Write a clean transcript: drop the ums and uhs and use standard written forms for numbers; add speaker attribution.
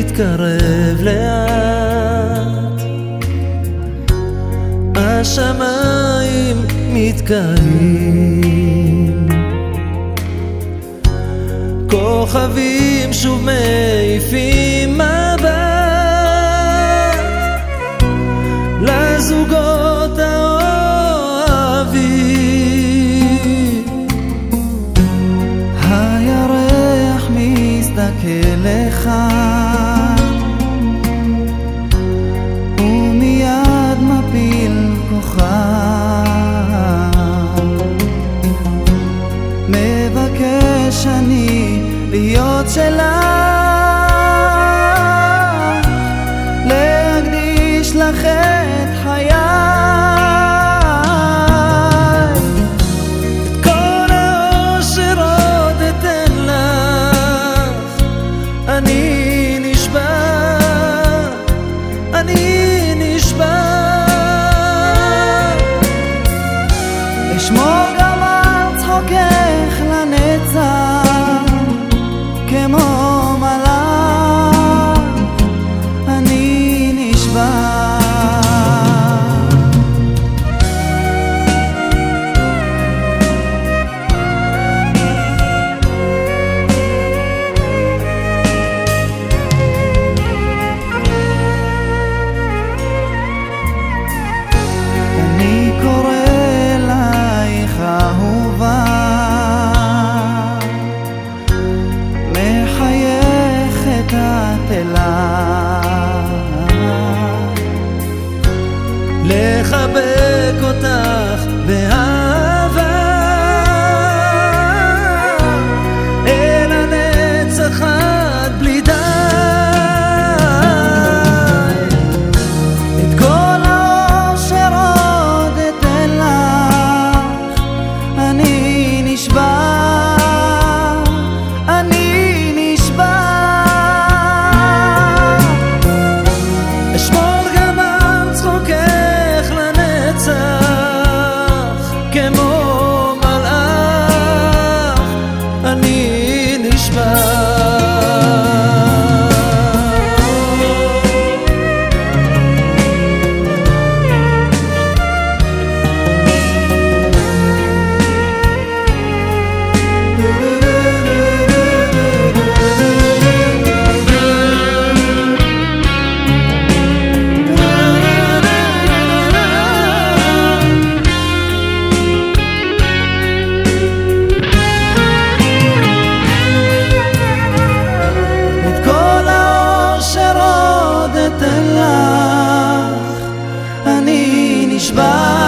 Speaker 1: מתקרב לאט, השמיים מתקראים, כוכבים שוב מעיפים מבט לזוגות האוהבים. הירח מסתכל לך ומיד מפיל כוכב, מבקש אני להיות שלך, להקדיש לך את חיי, את כל האושר עוד אתן לך. אני נשבע, אני נשבע, אשמור גם על צחוקך לנצח כמו מלאך. אני נשבע, אני קורא אלייך אהובה, מחייכת את אליי, לחבק אותך באהבה אל הנצח עד בלי די. את כל האושר עוד אתן לך. אני נשבע, אני נשבע, אשמור גם על צחוקך לנצח כמו מלאך. אני נשבע, אני נשבע.